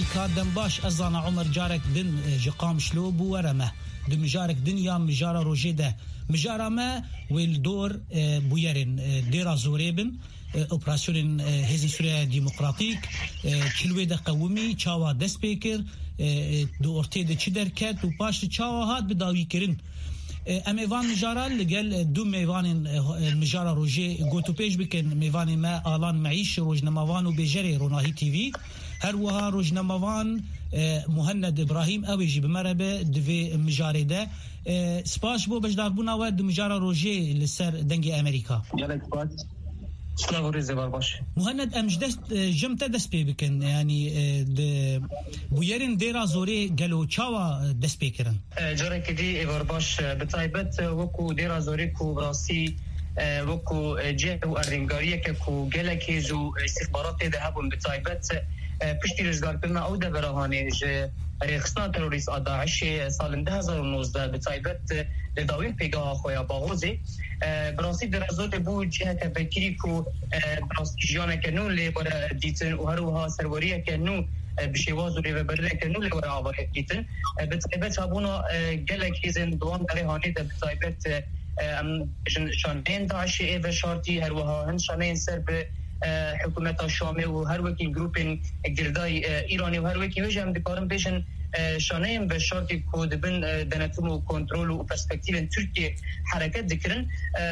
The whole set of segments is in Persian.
کادم باش ازانا عمر جارك دن جقام شلوب ورمه دم جارك دنيا مجارة روجيده مجارة ما والدور بويرن ديرا زوريبن اوبراسيون هزي سوريا ديمقراطيك كلويدا قومي تشاوا دسبيكر دو ارتيد تشدر كات وباش تشاوا هات بداوي كرين اميفان مجارة لقال دو ميفان المجارة روجي قوتو بيج بكن ميفان ما آلان معيش روجنمافان وبيجري روناهي تي في هروها روجنمافان مهند ابراهيم اويجي بمربه دفي مجاري ده سپاش بو بجدار بونا ود مجارة روجي لسر دنگي امريكا يالك سپاس سلام ريزبار باش مهند امجدست جمتا دست پی بکن یعنی بویرین دیرا زوری گلو چاوا دست پی کرن جاره کدی ایوار باش بطایبت وکو دیرا زوری کو براسی وکو جه و ارنگاریه که کو گلکی زو استخبارات ده هبون بطایبت پشتی رزگار کرنا او ده براهانه جه ریخستان تروریست داعش سال 2019 بطایبت لداوین پیگاه خویا باغوزی براسی در ازود بو جهت بکری کو براسی جانه کنو لی برا دیتن و هروها سروریه کنو بشیواز و ریو برده کنو لی برا آواره دیتن بطایبت هبونا گلک هیزن دوام داره هانه ده بطایبت شانین داعش و شارتی هروها هن شانین سر به حکومت شامی و هر وکی گروپین گردای ایرانی و هر وکی وجه هم دکارم بیشن شانیم به شرطی کود بین دنتون و کنترل و پرسپکتیو ترکیه حرکت دکرن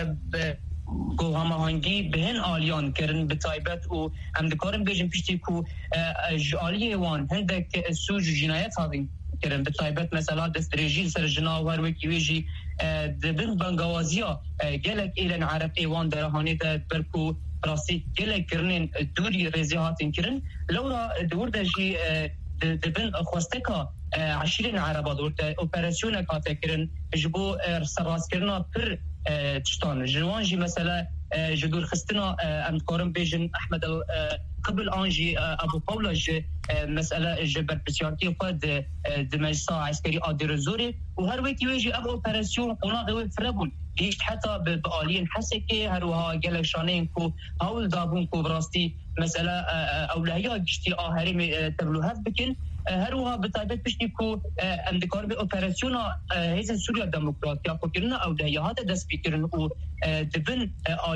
گو هماهنگی بهن آلیان کرن به تایبت و هم دکارم بیشن پیشتی که آلیه وان هندک سوج جنایت هاوین کرن به تایبت مثلا دستریجی سر جنا و هر وکی ویجی دبن بانگوازیا گلک ایلن عرب ایوان درهانی ده برکو راستی گلک کرنین دوری رزیهاتین کرن لورا دور دجی دبن خوستکا عشرين عربة دورت اوبراسيون كاتا كرن جبو سراس كرنا پر تشتان جوانجي مثلا جدور خستنا ام كورم بيجن احمد قبل انجي ابو باولاج مساله جبر بسيارتي قد دمجسا عسكري ادير زوري وهر وقت يجي ابو اوبراسيون قناه دو فربون ديش حتى بالين حسكي هروها قال شانين كو هاول دابون كو براستي مساله اولويات جتي هرم تبلوهات بكن هروها بتعبت بشتكو اندكار باوبراسيون هيز سوريا ديمقراطيه فكرنا او دهيات دس فكرن او دبن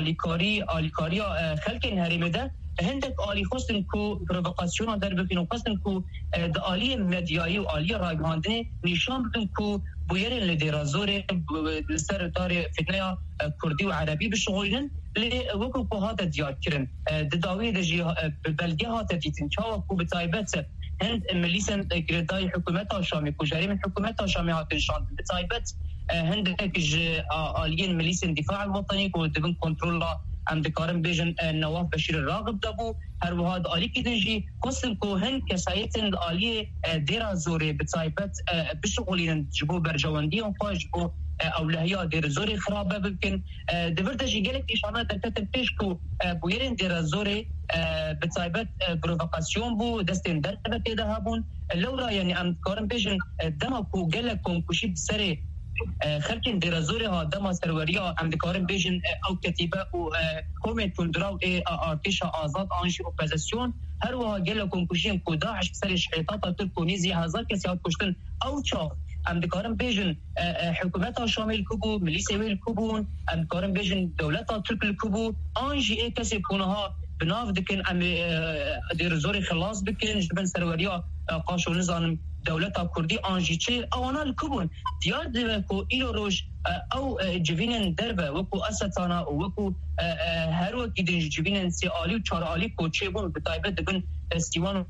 اليكاريا خلكن هرمده هندك آلی خواستن کو پرووکاسیون در بکنن خواستن کو آلی مدیایی و آلی راگهانده نشان بدن کو بویر لدرازور سر دار فتنه کردی و عربی بشغلن لی وکو کو هات دیار کرن دداوی دجی بلگه هات دیتن چاو کو بتایبت هند ملیسن گردای حکومت شامی کو جریم حکومت شامی هات نشان بتایبت هندك آلیین ملیسن دفاع الوطنی کو دبن کنترل ام دکارم بیجن نواف بشیر الراغب دابو هر وهاد آلی که دنجی قسم که هن کسایتن آلی دیرا زوری بتایبت بشغولین جبو برجواندی اونفا جبو اولهیا دیر زوری خرابه بکن دورتجی گلک ایشانه درکتن پیش که بویرین دیرا زوری بتایبت پرووکاسیون بو دستین دربت ایده هابون لورا یعنی ام دکارم بیجن دما کو گلک کنکوشی بسره خلكن درازوري ها دما سروريا ام دكارن بيجن او كتيبه او كوميت كندراو اي ارتش آزاد انجي اوبوزيسيون هر وها گله کنکوشین کو داعش سر شيطات تركونيزي هزار كسيات كشتن او چا ام دكارن بيجن حكومت شامل كوبو ميليسي كوبون ام دكارن بيجن دولت ترك كوبو انجي اي كسي كونها بناف دكن ام درازوري خلاص بكن جبن سروريا قاشو نظام دولتا كردي انجيتشي اوانا الكوبون ديار ديكو ايلو روج او جبينن دربه وكو اساتانا وكو هرو كيدن جبينن سي الي و 4 الي كوتشي بون بتايبت بن سيوان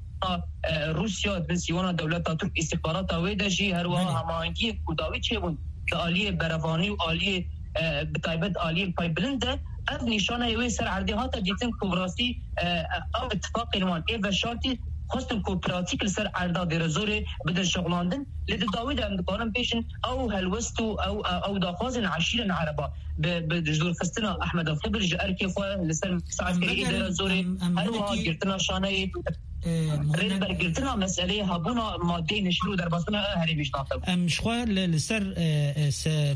روسيا بن سيوان دولتا ترك استخبارات ويدجي هرو همانگي كوداوي تشيبون الي برافاني و الي بتايبت الي بايبلند اف نشانه وي سر عرديهات ديتن كوبراسي او اتفاق الوان اي بشارتي خواستم کو پراتیک سر عرضه درزوری بدن شغلاندن لید داوود ام دکارم پیشن او هلوستو او دافازن عشیرن عربا بجدور خستنا احمد الخبر جار کی خو لسر ساعت کی درزوری هروا گرتنا شانه ريبر گرتنا مسئله هبونا ماده نشرو در باسنا هری بيشناطب ام شخوار لسر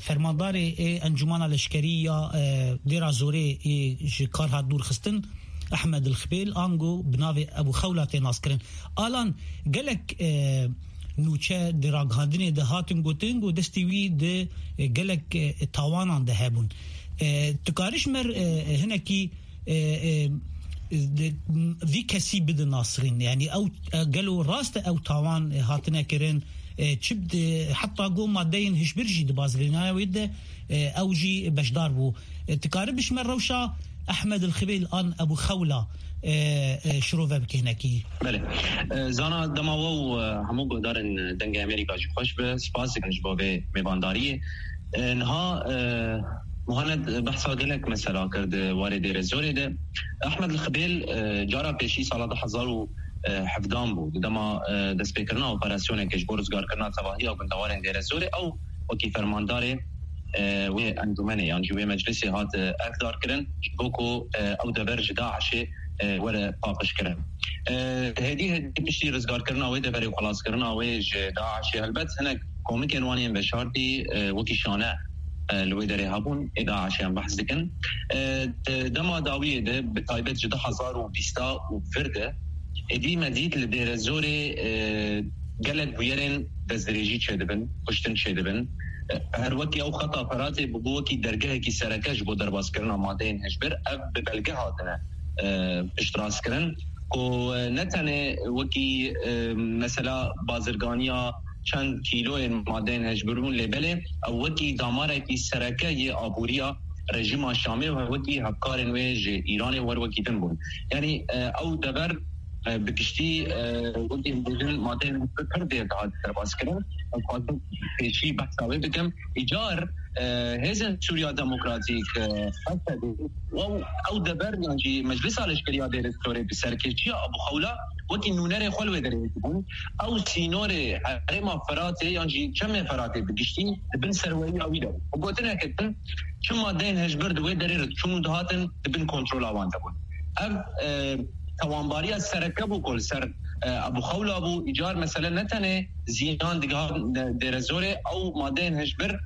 فرماندار انجمن الاشکریه درزوری کار دور خستن احمد الخبيل انجو بناوي ابو خوله ناسكرن الان قالك نوچه دراغاندني ده هاتن گوتنگ و دستوی ده قالك تاوانان ده هبون تكارش مر هنا كي ذي كسي بد ناصرين يعني او قالوا راست او تاوان هاتنا كرين تشبد حتى قوم مادين هش برجي دبازلنا ويد او جي بشدار بو تكاربش مر روشا احمد الخبيل ان ابو خوله شروفه بكهنكي بله زانا دماو همو گدارن دنگ امریکا جو خوش به سپاس کنج بابه میوانداری انها مهند بحثا قلك مثلا کرد وارد رزوری ده احمد الخبيل جارا پیشی سال 2017 بود دما دست بکرنا اپراسیون کش برزگار کرنا تواهی او بندوارن ده رزوری او وکی فرماندار و انجمنه يعني جوه مجلس هات اقدار کرن بوكو او دبرج داعش ولا باقش کرن هدي بشتي رزگار کرنا و دبر خلاص کرنا و داعش البته هناك كوميك انواني بشارتي وكي شانه لوی داره هبون داعش هم بحث دکن دما داویه ده به تایبت جدا 2020 و فرده ادی مدید لدیر زوری گلت بویرین دزدریجی چه دبن پشتن چه دبن هر وقتی او خطا فراتی ببو وکی درگه کی سرکش بو درباز کرنا مادین هجبر اب ببلگه هاتنه اشتراس کرن و نتنه وکی مثلا بازرگانیا چند کیلو مادین هجبرون لبله او وکی داماره کی سرکه ی آبوریا رژیم شامی و وکی هکارن ویج ایران ور وکیدن بون یعنی او دبر بکشتی وکی بودن مادین پرده داد درباز کردن خاطر پیشی بحثاوی بگم ایجار هزن سوریا دموکراتیک او دبر یعنی مجلس الاشکالیا دیر استوری بسرکشی ابو خوله وکی نونر خلوه داره بون او سینور حرم فراته یعنی چم فراته بگشتی بن سروی اوی داره و گوتنه کتن چم مادین هجبر دوی داره چون دهاتن بن کنترل آوان دبون اب توانباری از سرکه بو کل سر ابو خوله بو ایجار مثلا نتنه زیان دیگه در زوره او مادین هجبر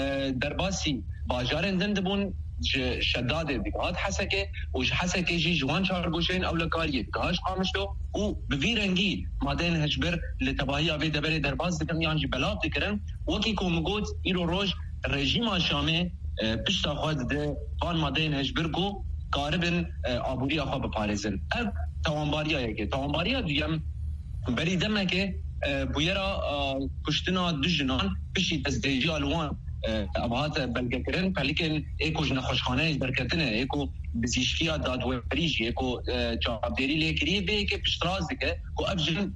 درباسی باجارن دندبون شداد دیگه حسکه و حسکه جی جوان چار گوشین او لکاریه گاش قامشتو و بویرنگی مادین هجبر لتباهی آوی دبری درباز دکم یعنی بلاب دکرن وکی کومگوت ایرو روش رژیم شامه پشتا خود ده بان مادین هجبر کو قاربن آبوری آخوا بپارزن اب توانباری ها یکی توانباری ها دیم بری دمه که بویرا کشتنا دو جنان پشتی تزدیجی آلوان ابهات بلگه کرن پلیکن ایکو جن خوشخانه برکتنه ایکو بزیشکیا دادوریج ایکو جوابداری لیکری به که پشتراز دکه کو ابجن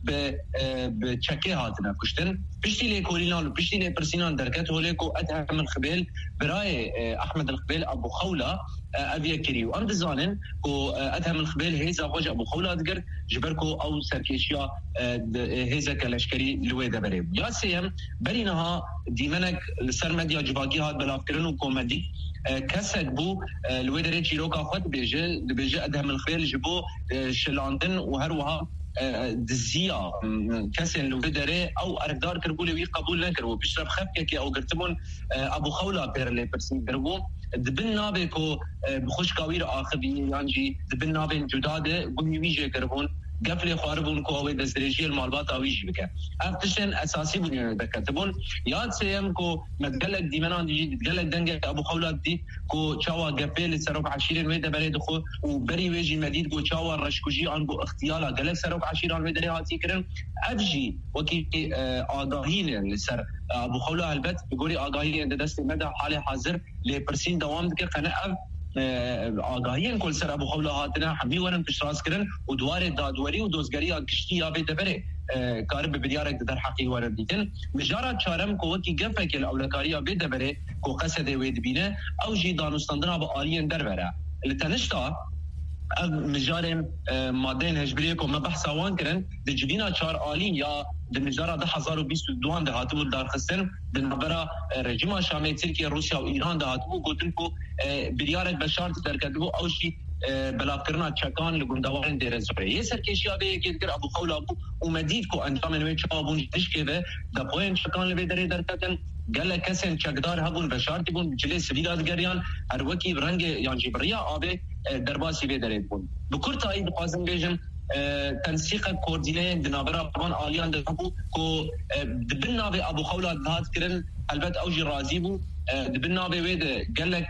به چکه هاتنه کشتن پشتی لیکولینان و پشتی لیپرسینان درکت هولی کو ادهم الخبيل برای احمد الخبيل ابو خوله ابي كريو ام دزانن کو ادهم الخبيل هيزا خوج ابو خوله دگر جبركو او سركيشيا هيزا كلاشكري لوي دبري يا سيم برينها ديمنك السرمديا جباكي هاد بلافكرن كوميدي كسك بو لوي دري تشيروكا خد بيجي ادهم الخبيل جبو شلاندن وهروها دزيا كسن لو دره او اردار كربول وي قبول نكرو بيشرب خفكك او قرتمون ابو خوله بيرلي برسين كربو دبن نابكو بخوش كاوير اخبي يعني دبن نابن جداده قومي ويجي كربون قفل خاربون كو دزريجي المالبات اويجي بك افتشن اساسي بنيان دكتبون ياد سيم كو متقلق ديمنان دي تقلق دنگ ابو خوله دي كو تشاوا قفل سروك عشيرين ويدا بريد خو وبري ويجي مديد كو تشاوا رشكوجي انغو اختيالا قلق سروك عشيران ويدا هاتي كرن ابجي وكي اغاهين لسر ابو خوله البت بيقولي اغاهين دست مدى حال حاضر لبرسين دوام دك قناعه آگاهی کل سر ابو خوله هاتنا حمی ورن پشتراز کرن و دوار دادوری و دوزگری کشتی یا بیت بره کار به بدیارک در حقی ورن دیدن مجارا چارم کو کی گفه کل اولکاری بیت بره کو قصد وید بینه او جی دانستاندنا با آلین در بره لتنشتا مجارم مادین هجبریه کو مبحث وان کرن د جبینا 4 آلین یا د مجارا 2022 ده هاتو در خستن د نبره رژیم شامی ترکیه روسیا و ایران ده هاتو گوتن کو بدیارک بشارت در کدو او شی بلاکرنا چکان لگندوارن دیر زوره یه سرکشی به که در ابو خولا ابو اومدید کو انجام نوی چابون دشکه به دپوین چکان لبی دری درکتن گله کسین چکدار هبون بشارتی بون جلی سویلاتگریان هر وکی برنگ یان جبریا آبه درباسی به درید بون بکرتایی بخوازم بیجم تنسيق كوردينين دنابرا طبعا آليان دبو كو دبنا به ابو خولا دهات كرن البت اوجي رازي بو دبنا به ويد قال لك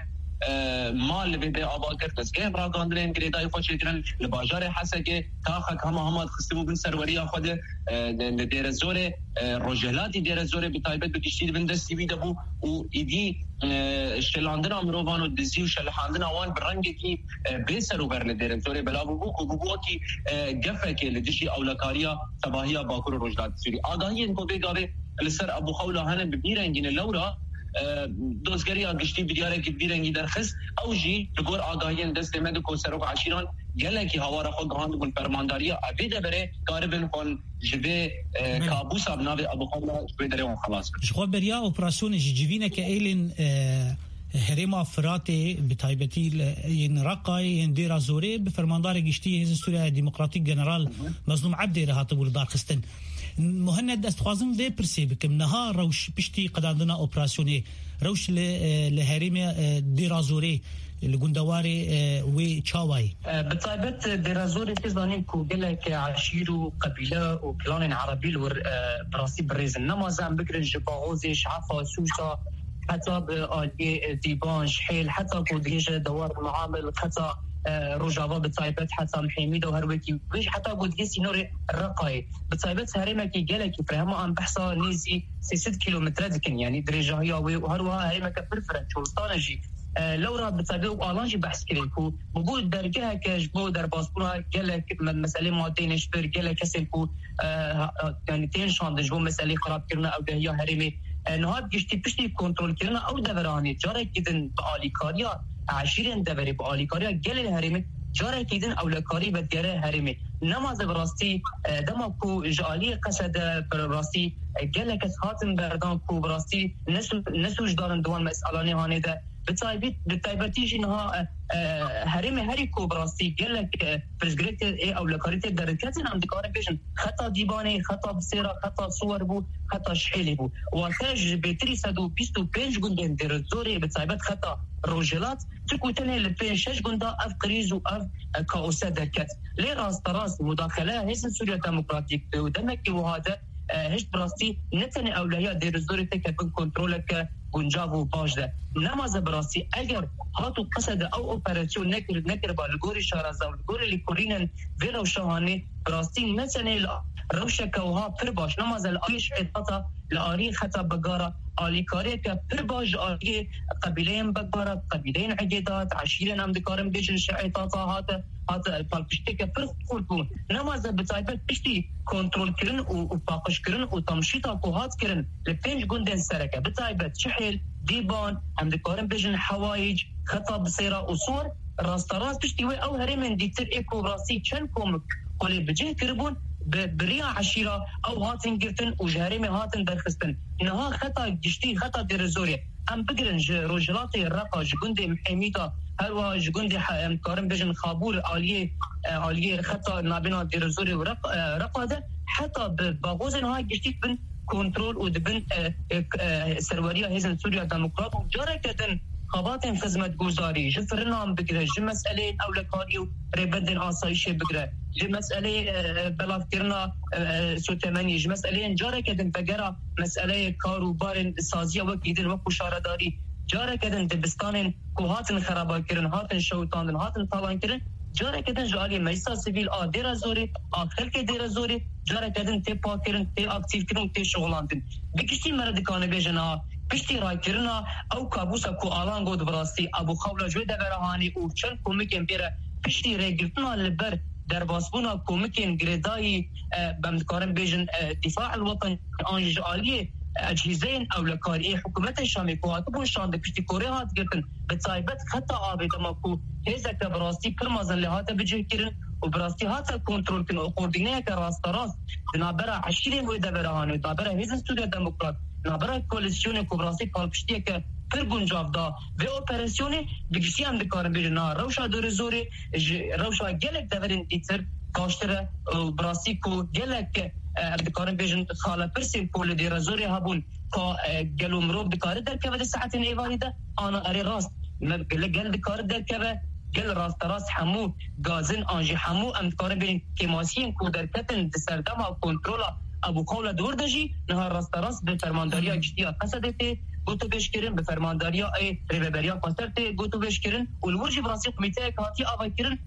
مال به ابا كرتس كيف راغاندرين كريداي خوش كرن لباجار حسكه تاخك هم خصبو بن سروريا خد دير زوره روجلاتي دير زوره بتايبت بكشتي بن دستي بيدبو وايدي شلاندنا مروانو دزي وشلحاندنا وان برنگي بيسرو برل دير زوره بلا بو بوكي جفك لدشي اولكاريا صباحيا باكر روجلات سوري اگاهي انكو بيغاوي لسر ابو خولا هن ببيرنگين لورا دوزگریا گشتی بیاره که بیرنگی درخست اوجی بگور آگاهی دست مدکو سرک عشیران گله کی هوارا خود گاند بن فرمانداری ابیده بره قاربن کن جبه کابوس ابناوی ابو خولا جبه دره خلاص خو بریا اپراسیون جیوینه که ایلن هرما فراتي بتايبتي ين رقاي ين ديرا زوري بفرماندار گشتي هز سوريا ديمقراطيك جنرال مظلوم عبدي رهاتب ولدار خستن مهند استخوازم في برسيبك نهار روش بشتي قدادنا اوبراسيوني روش لهريمه ديرا زوري الجندواري وشاواي بتايبت ديرا زوري تزانين كو قالك عشير وقبيله وكلان عربي براسي بريز نمازم بكرن جباغوزي شعفا سوسا حتى بآلية ديبان شحيل حتى كوديجة دوار المعامل حتى رجابة بتايبت حتى محميد وهروكي ويش حتى كوديجة نوري الرقاي بتايبت هرمكي جالكي فرهما عن بحثا نيزي 6 كيلومتر دكن يعني درجة هي وهروها هرمكا برفرنش وطانجي لو راه بتاعي والانجي بحث كليكو بقول درجها كجبو در باسبورها قالك مساله مادين اشبر قالك كسلكو يعني تين شاند جو مساله خراب كرنا او هي هرمي نهاد گشتی پشتی کنترل کردن او دورانی جاره کردن به آلیکاریا عشیرین دوری به آلیکاریا گل الهرمی جاره کردن اولکاری به دیاره هرمی نماز براستی دما کو جالی قصد براستی گل کس هاتن بردان کو براستی نسوج دارن دوان مسئلانی هانه ده بتایبتی جنها هرمی هری کو براستی گل پرزگریت اولکاریت درکتن هم دکاره بیشن خطا دیبانه خطا بسیرا خطا صور بو خطا شحیلی بو واتاج بتری 125 گندن در زوری بتایبت خطا روجلات تكوتني لبين شش قندا اف قريز واف كاوسا دركت لي راس مداخله هيس سوريا ديمقراطيك ودمك وهذا هش براستي نتني اولويات دير زوري تكبن كنترولك گنجاو باجده نماز براستي اگر هاتو قصد او اوپراسيون نكر بالغوري شارازا والغوري لكورينن فيرو شاهاني براستي نتني روشك وها برباش نماز الايش اطاطا لاري خطا بقاره آلی کاری که پر باج آلی قبیله‌ام بگذارد قبیله‌ین عجیدات عشیرن هم دکارم بیشن شعیطاتا هات پالپشتی که پر خورد بود نماز بتایبت پشتی کنترل کرن و پاکش کرن و تمشیطا کوهات کرن لپنج گندن سرکه بتایبت شحیل دیبان هم دکارم بیشن حوایج خطا بسیرا اصور راست پشتی و او هرمن دیتر ایکو راستی چند کومک قلی بجه کربون بريا عشيرة أو هاتن قرتن وجهرمي هاتن درخستن إنها خطأ جشتي خطأ درزوري أم بقرن روجلاتي الرقا جقندي محيميتا هلوا جقندي مكارم بجن خابور آلية خطأ نابنا درزوري ورقا ده حتى بغوزن هاي جشتي بن كنترول ودبن سروريا هزن سوريا ديمقراط وجارة كدن خباتن خدمت گزاری جفرنا هم بگره جه مسئله اولکاری و ریبندن آسایشه بگره جه مسئله بلافکرنا سوتمنی جه مسئله انجاره کدن بگره مسئله کاروبار سازیه وکیدن وکو شارداری جاره کدن دبستان کو هاتن خرابا کرن هاتن شوتاندن هاتن طالان کرن جاره کدن جالی مجلس سیویل دیر زوری خلق دیر زوری جاره کدن تی پاک کرن تی اکتیو کرن تی شغلاندن بکشتی مردکانه بیجنا پشتی رای کرنا او کابوسا کو آلان گود براستی ابو خولا جوی دورهانی او چند کومکن بیره پشتی ریگرتنا لبر در باسبونا کومکن گردایی بمدکارن بیجن دفاع الوطن آنج آلیه اجهزين او لكاري حكومه الشامي كواتبون شان دكتي كوريا هات قلتن بتصايبت خطا ابي دمكو هيزا كبراستي كرمز اللي هات بجيكرن وبراستي هات كنترول كن اوردينيه كراس تراس نابرا 20 ودا برهان نابرا هيزا ستوديو ديمقراط نابرا كوليسيون كوبراستي بالبشتي ك پر گنجاو دا و اپراسیون بگشتی هم دکارن بیرنا روشا دور زوری روشا گلک دورین دیتر کاشتره براسی کو گلک دکارن بیرن خاله پرسیم پول دیر زوری هبون که گلو مروب دکاره در که ساعت ایوانی ده آنا اری راست گل دکاره در که گل راست همو گازن آنجی همو ام دکارن بیرن کماسین کو در کتن سردم و کنترولا ابو قول دور دجی نه راست به فرمانداریا گشتیا قصدته گوتو بشکرین به فرمانداریا ای ریبریا پاسرته گوتو بشکرین ولورجی براسي کمیته کاتی آوایکرین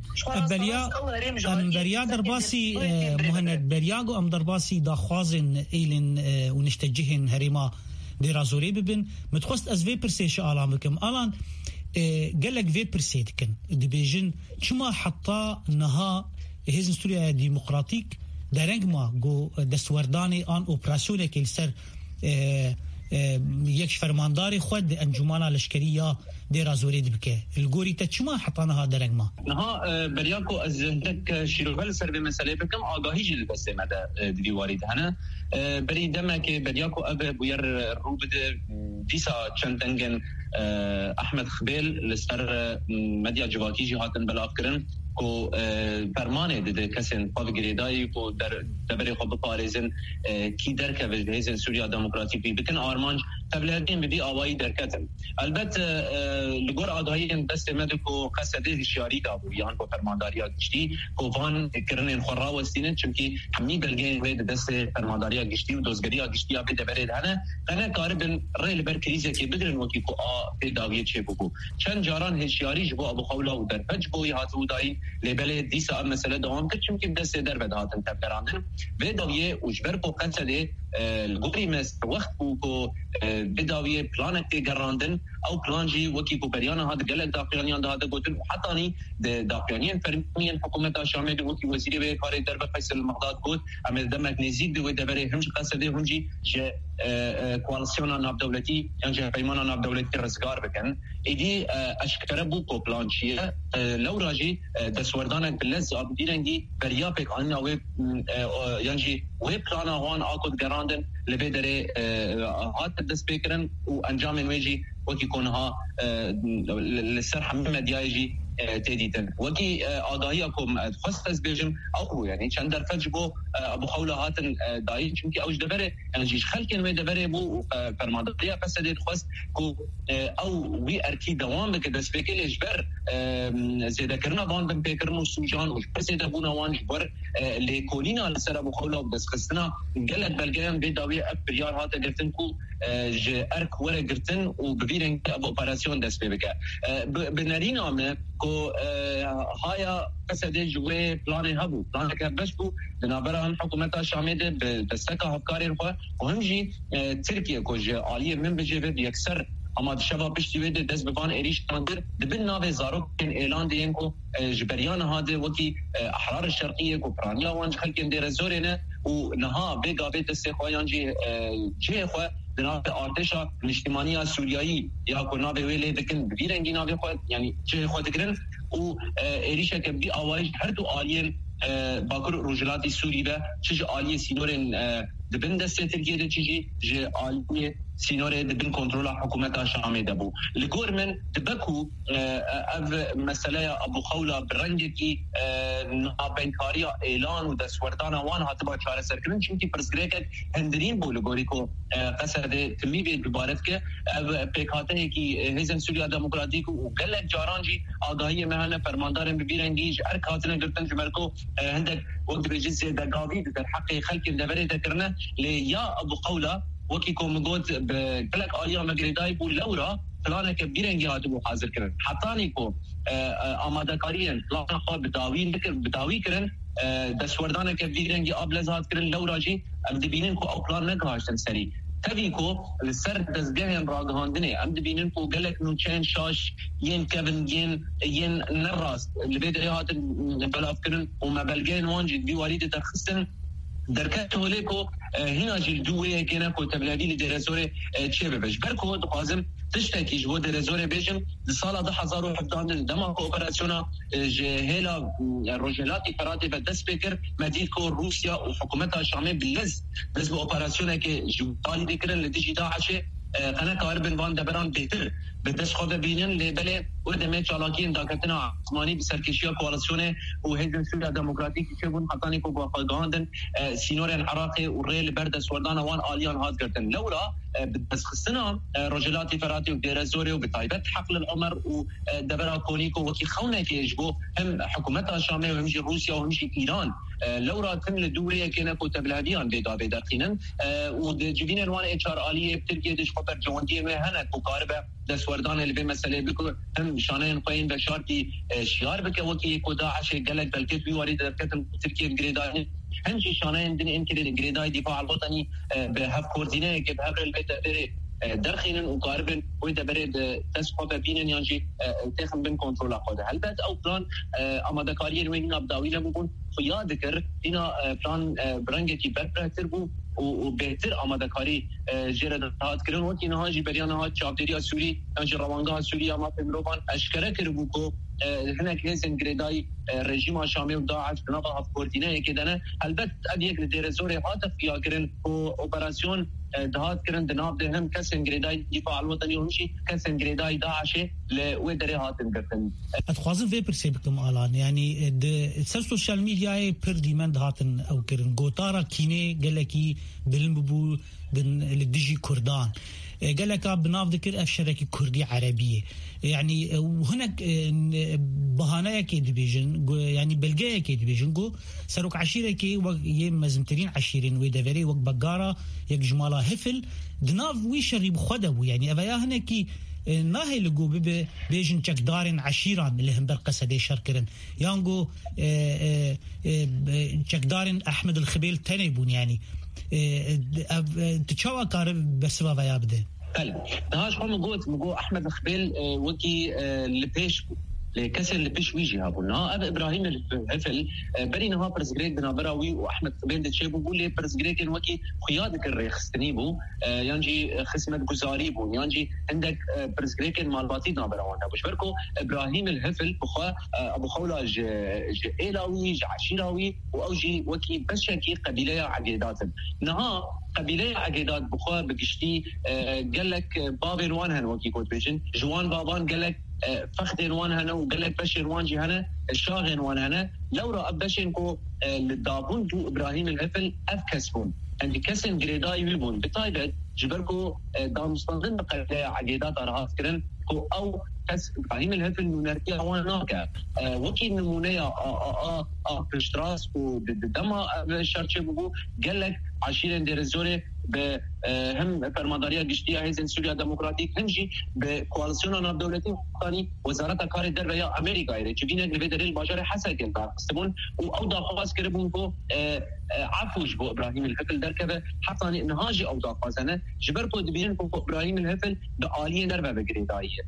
بریا درباسی مهند بریاگو ام درباسی داخوازن ایلن ونشتجهن هریما دیرازوری ببن متخست از وی پرسیش آلام بکم آلان قالك في برسيدكن دبيجن شما حطا نها هيزن سوريا ديمقراطيك درنگ ما گو دستوردانی آن اپراسیون که سر یک فرمانداری خود انجمانا لشکری یا دیر زورید بکه الگوری تا چما حطانها درنگ ما نها بریاکو از هندک شیروال سر به مسئله بکم آگاهی جل بسته مده دیوارید هنه بری دمه که بریاکو اب بویر رو بده دیسا چندنگن احمد خبیل لسر مدیا جواتی جهاتن بلاف کرن کو فرمانه ده کسین پاو گریدایی کو در دبر خوب پاریزن کی در که وجهیزن سوریا دموکراتیک بی بکن آرمانج تبلیغین بدی آوایی درکتن البته لگور آگاهی دست مد کو قصده شیاری دابو یان کو فرمانداریا گشتی کو وان کرن خورا وستینن چونکی همی بلگین و دست فرمانداریا گشتی و دوزگریا گشتی اب دبر هنه قنا کاربن ریل بر کریزه کی بدرن وکی کو داویه چه بو چند جاران هشیاری جو ابو خولا و در فج بو هاتو دای لیبل دیسا مسئله دوام کرد چون که دست در بدهاتن تبراندن و داویه اجبر کو قصده الگوری مست وقت کو بداویه پلان تگراندن او پلانجی وکی کو بریان هاد گلک داخلیان داده گوتن حتی نی داخلیان فرمیان حکومت شامل وکی وزیر به کار در فیصل المقداد بود اما دمک نزید دو دبره همش قصده همجی ج کوالسیون ناب دولتی یعنی پیمان ناب دولتی رزگار بکن ایدی اشکره بو کو پلانچیه لو راجی دسوردان بلز ابدیرنگی بریا پک آن او یعنی و پلان آوان آکود گراندن لبیدره هات دست بکرن و انجام نویجی وکی کنها لسر همه مدیایجی تدیدن وکی آگاهی اکم خواست از بیجم او یعنی چند در فج بو ابو خوله هاتن دایی چونکی اوج دبره یعنی جیش خلکن وی دبره بو فرمانداریا قصدید خواست کو او وی ارکی دوام بکه دست بکل اجبر زیده کرنا وان بن بکرن و سوجان و پسیده بونا وان جبر لیکولینا لسر ابو خوله و دست خستنا گلت بلگیان بی داوی بریار هاته گرتن کو ارک وره گرتن و ببیرن ابو اپراسیون دست بکه بنرین آمه کو هایا قصده جوه پلان هبو پلان که بس بو بنابرای هم حکومت شامل به دستک هفکاری رو و همجی ترکیه کو جه عالیه من بجه به یکسر اما شباب پشتی ویده دست ببان ایریش کاندر دبن ناوه زاروک اعلان دین کو جبریان هاده وکی احرار الشرقیه کو پرانیا وانج خلکن دیر زورینه و نها بگا به دست خوایان جه خواه جناب آرتشا اجتماعی سوریایی یا کونا به ویله دکن بیرنگی ناوی خود یعنی چه خود گرن او ایریشا که بی آوایش هر دو آلیین باکر روجلاتی سوری به چه آلیه سینورن دبن دسته ترکیه ده چه آلیه سینور دبن کنترل حکومت شامل دبو لگور من دبکو او مسئله ابو خوله برنگ کی نابنکاری اعلان و دستوردان وان حتی با چاره سر کردن چون که پرسکریکت هندرین بو لگوری کو قصد تمی به عبارت که او پیکاته کی هیزن سوریا دموکراتیک و گلک جارانجی آگاهی مهنه فرماندارن ببیرنگیج ارکاتن گرتن جمرکو هندک وقت بجنس دقاوی در حق خلق دبره ذکرنا لیا ابو خوله وکی کو مگوت بلک آلیا مگریدای بو لورا پلان که بیرنگی هاتو حاضر کرن حتانی کو آماده کاریان پلان خود بداوی کرن دستوردان که بیرنگی آبلزات کرن لورا جی ام دبینن کو او پلان نگهاشتن سری تبی کو سر دزگاهن راگهاندنه ام دبینن کو گلک نو چین شاش ین کبن ین نراست لبید هات بلاف کرن و مبلگین وانجی دیوارید تخصن درکت هولیکو هنا جیل دوه کنه کو تبلیغی لدرزور چه ببش برکو دقازم تشتکی جو درزور بجم سال 2017 دما کوپراسیونا جهلا رجلاتی فراتی و دست بکر مدید کو روسیا و حکومت شامل بلز بس به اپراسیونه که جو تالی دکرن لدیجی داعش قناه كاربن وان دبران بهتر بدس خود بینن لبله ودمه چالاکین داکتنا عثمانی بسرکشیا کوالاسیون و حزب سوریا دموکراتیک که بون حقانی کو با گاندن سینور العراق و ریل برد سوردان وان آلیان هات کردن لورا بس خصنا رجلات فراتي ودير زوري وبتايبت حقل العمر ودبرا كونيكو وكي خونا كيجبو هم حكومتها الشاميه وهمشي روسيا وهمشي ايران لورا كن لدوريه كنا كوتبلاديان بيدا بيدقينا ودجبين الوان اتش ار اليه بتركيا دش خبر جونديه هنا كوكاربه دسوردان اللي بمساله بكو هم شانين قاين بشارتي شيار بك وكي كوداعش قالك بلكت بيوريد كتم تركيا جريدان همشي شانين دني انكري جريداي دفاع الوطني بهاف كوردينه كبهاف البيت درخين وقاربن وإذا بريد تسقط بينن ينجي تخم بين كنترول أخذ هل بعد أو بلان أما ذكرين وين أبداوي لمبون خيار ذكر هنا بلان برنجة كي بتر تربو وبهتر أما ذكري جرد هات كرن وكي نهاجي بريان هات شابتريا سوري نهاجي روانغا سوريا ما في مروبان أشكره كربوكو هنا كيسن جريداي رژیم شامی و داعش نبا افکوردینه که دنه البته ادیک لدیر زوری هاتف یا کرن و اپراسیون دهات کرن دناب ده هم کسن گریدای دفاع الوطنی همشی کسن گریدای داعش لو دره هاتن کرن اتخوازن في برسيبكم الان يعني سر سوشيال ميديا پر ديمند هاتن او کرن گوتارا کینه گلکی بلمبو بن لدجي كردان قالك بناف ذكر الشركة كردية عربية يعني وهناك بهانة كيد بيجن يعني بلقاء كيد بيجن جو سروك عشيرة كي ويم مزمترين عشيرين ويدفري وق بقارة يك جمالة هفل دناف ويشرب خدبو يعني أبايا هناكي ناهي لقو بيجن تشك دارين عشيران اللي هم برقصة دي شركرن يانجو تشك دارين أحمد الخبيل تنيبون يعني تشاوا كارب بسبب يا بده قال نهاش هم مقول احمد الخبيل وكي لبيش لكسر لبيش ويجي هابونا اب ابراهيم الهفل بري نها برزغريك بنابراوي واحمد الخبيل دشيبو بقول لي برزغريك وكي خيادك الريخ تنيبو يانجي خصمت جزاري بو يانجي عندك برزغريك مالباتي نابراوانا باش بركو ابراهيم الهفل بخا ابو خولا ايلاوي عشيراوي واوجي وكي بشكي قبيله عقيدات نها قبيله عقيدات بخا بقشتي قال لك بابي روان وكي كنت بيجن جوان بابان قال لك فخد روان هنا وقال لك بشر وانجي هنا الشاغ روان هنا لو رأى بشنكو للدابون دو ابراهيم الهفل افكسبون عندي كسن جريداي ويبون بطايبه جبركو دام مستنظم بقبيله عقيدات ارهاف كرن او كس ابراهيم الهفل نركي هواناك وكي نمونيه بشتراس ودما شرچه بو قال لك عشيرين دير الزوري بهم فرمانداريا قشتيا هيزن سوريا ديمقراطيك همجي بكواليسيون الدولتي ثاني وزاره كار الدرب يا امريكا ايري تشبينا بدر البشر حسن كان قسمون واوضاع خاص كربون بو عفوش بو ابراهيم الهفل دركبه حتى نهاجي اوضاع خاصه جبركو دبيان بو ابراهيم الهفل بعاليه درب بجريدايه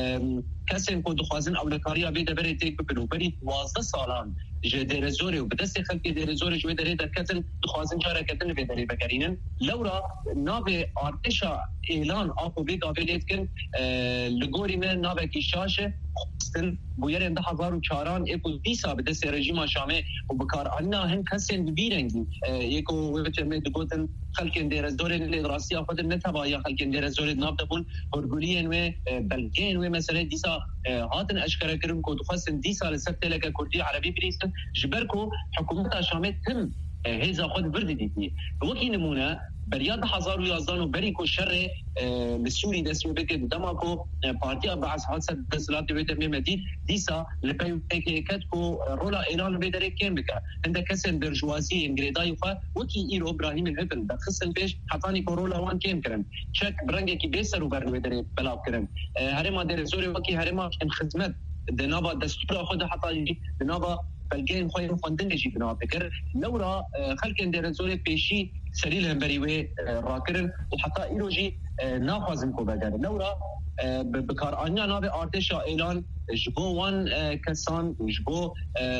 كسن كو دخوازن اولكاريا بيد بريتيك بلوبري 12 سالان جدير زوري وبدس خلق دير زوري شوي دري دكتن دخوازن شاركتن في دري بكرينن لورا نافي ارتشا اعلان اكو بي قابليتكن لغوري من نافي كيشاشه خصن بويرن 2004 اكو ديسا بدس رژیم شامه وبكار انا هم كسن بيرنجي يكو وبتم دغوتن خلق دير زوري الراسي اخذ نتبا يا خلق دير زوري نابدبون اورغولين و بلكين و مثلا ديسا هاتن اشكر كرم كو دخوازن ديسا لسبت لك كردي عربي بريسن جبركو حكومه شامه تم هيزا خد بردي دي وكي نمونه برياد حزار ويازدان وبريكو شر السوري دسمي بك دماكو بارتي بعث حادثه دسلات بيت مديد ديسا لبي كاتكو رولا اعلان بيدري كم بك عندك كسن برجوازي انجريداي وكي ايرو ابراهيم الهبل دخسن بيش حطاني كورولا وان كم كرم تشك برنجي كي بيسر وبر بيدري بلا كرم هرما دير زوري وكي هرما ان خدمت دنابا دستور خد حطاني دنابا بلجين خوي فندنجي بنا فكر لورا خلك ندير زوري بيشي سليل همبريوي راكرن وحتى ايروجي نافذن كو بغير لورا بكار انيا نابي ارتشا اعلان جبو وان كسان جبو